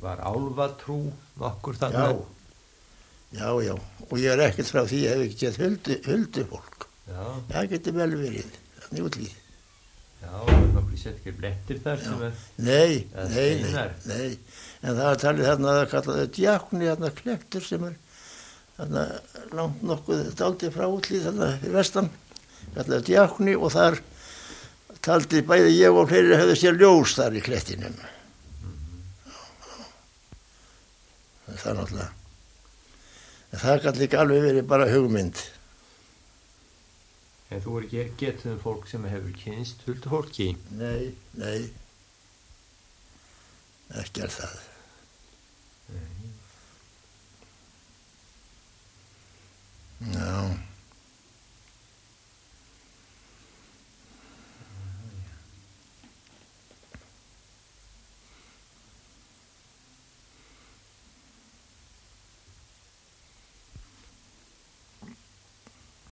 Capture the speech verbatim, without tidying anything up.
var álfatrú nokkur Já, þarna? já, já. Og ég er ekkert frá því að ég hef ekki gett huldu, huldu fólk. Já. Það getur vel verið, þannig útlýð. Já, það er nokkur sérstakir blettir þar Já. sem er... Nei, eða nei, nei, steinar. nei. En það er talið þarna að það kallaði djákni, þarna klettur sem er þarna langt nokkuð dálítið frá útlýð, þarna fyrir vestan. Kallaði djákni og þar taldi bæði ég og fleiri höfðu sér ljós þar í klettinum. Það er náttúrulega. En það gæti líka alveg verið bara hugmynd. En þú er ekki getið um fólk sem hefur kynst huldufólki? Nei, nei. Ekki er það. Nei. Já.